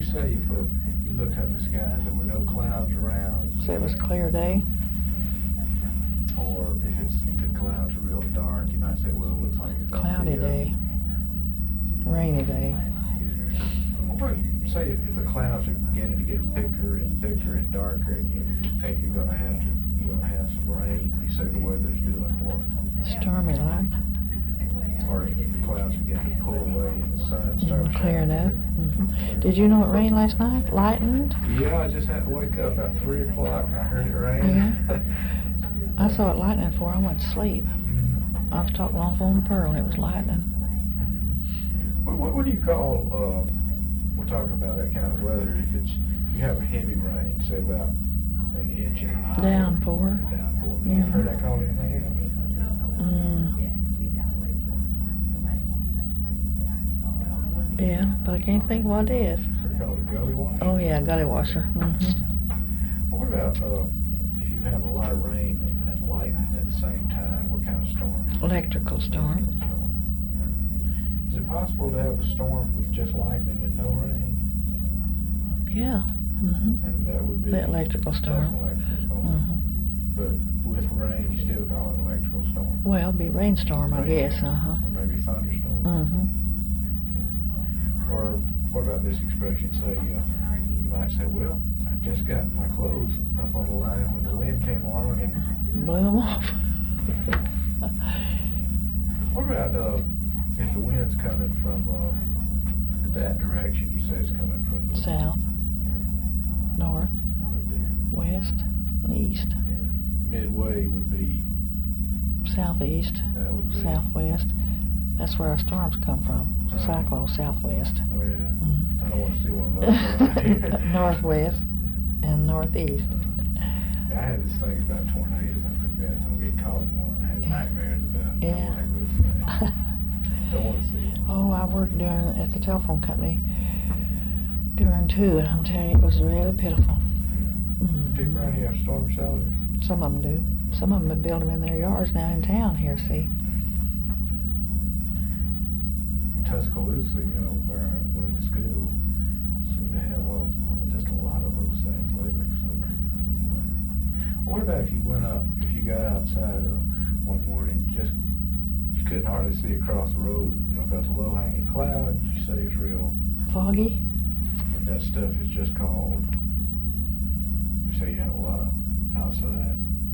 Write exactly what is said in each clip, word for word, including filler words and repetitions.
say if uh, you looked at the sky and there were no clouds around? So it was a clear day. Or if it's the clouds are real dark, you might say, well, it looks like it's gonna Cloudy be a- day. Rainy day. Well, say if the clouds are beginning to get thicker and thicker and darker, and you think you're gonna have to, you're gonna have some rain, you say the weather's doing what? Stormy like. Or if the clouds begin to pull away and the sun starts Mm, clearing up. shining. Mm-hmm. Did you know it rained last night? Lightened? Yeah, I just had to wake up about three o'clock and I heard it rain. Yeah. I saw it lightning before I went to sleep. Mhm. I was talking on the phone to Pearl and it was lightning. What, what, what do you call, uh, we're talking about that kind of weather, if it's, you have a heavy rain, say about an inch and a half. Downpour. Downpour. Mhm. You heard that called anything else? Mm. Yeah, but I can't think what it is. They're called a gully wash? Oh yeah, gully washer. Mm-hmm. What about, uh, if you have a lot of rain and, and lightning at the same time, what kind of storm? Electrical storm. Is it possible to have a storm with just lightning and no rain? Yeah. Mm-hmm. And that would be... The electrical That's storm. an electrical storm. Mm-hmm. But with rain, you still call it an electrical storm? Well, it'd be rainstorm, I guess. Uh-huh. Or maybe thunderstorm? Mm-hmm. Okay. Or what about this expression? Say, uh, you might say, well, I just got my clothes up on the line when the wind came along and... Blew them off. What about uh, if the wind's coming from uh, that direction? You say it's coming from the... South, north, west, and east. And midway would be... Southeast, That would be... southwest. That's where our storms come from. Uh-huh. Cyclone southwest. Oh, yeah. Mhm. I don't want to see one of those. right here. Northwest and northeast. I had this thing about tornadoes. I'm convinced I'm going to get caught in one. I had Yeah. nightmares about it. I Yeah. don't like those things. Don't want to see it. Oh, I worked during at the telephone company during two, and I'm telling you, it was really pitiful. Mhm. People around here have storm shelters. Some of them do. Some of them have built them in their yards now in town here, see. Tuscaloosa, you know, where I went to school, seem to have a, just a lot of those things lately for some reason. What about if you went up, if you got outside uh, one morning, just you couldn't hardly see across the road, you know, because the low-hanging clouds, you say it's real, Foggy? and that stuff is just called, you say you have a lot of outside.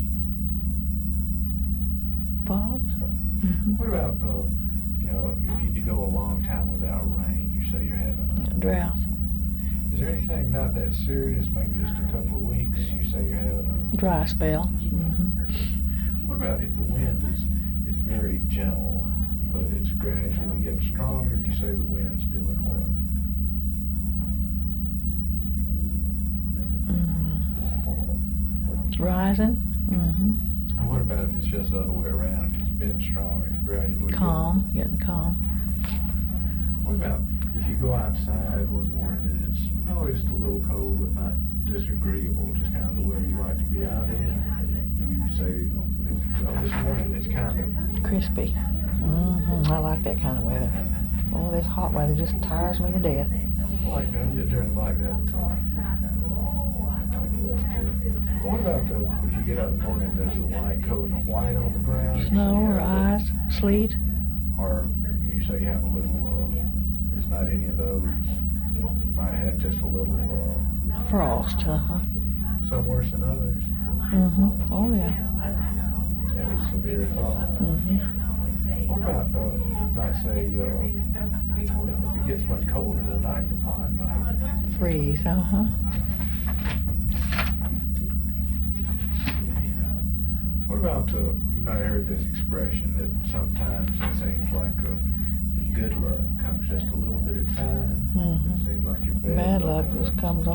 Fog? So, Mm-hmm. what about, uh, you know, if you go a long time without rain, you say you're having a... Drought. Is there anything not that serious, maybe just a couple of weeks, you say you're having a... Dry spell. Mm-hmm. What about if the wind is, is very gentle, but it's gradually getting stronger, you say the wind's doing what? Mm. Rising. Mm-hmm. And what about if it's just the other way around, if it's been strong, it's gradually... Calm. Getting calm. Getting... What about if you go outside one morning and it's, oh, just a little cold, but not disagreeable, just kind of the weather you like to be out in, you say, well, this morning it's kind of... Crispy. Mm-hmm. I like that kind of weather. Oh, this hot weather just tires me to death. Like that, yeah, during like that time. What about the, if you get up in the morning, there's a white coat and a white on the ground? Snow you or have ice, sleet. the- Or you say you have a little, uh, it's not any of those. You might have had just a little, uh, Frost, uh-huh. some worse than others. Mm-hmm. Oh, yeah. That was severe thaw. Mm-hmm. What about, uh, you might say, uh, well, if it gets much colder tonight, the pond might. Freeze, uh-huh. What about, uh, you might have heard this expression that sometimes it seems like uh, good luck comes just a little bit of time. Mm-hmm. It seems like your bad, Bad luck comes just comes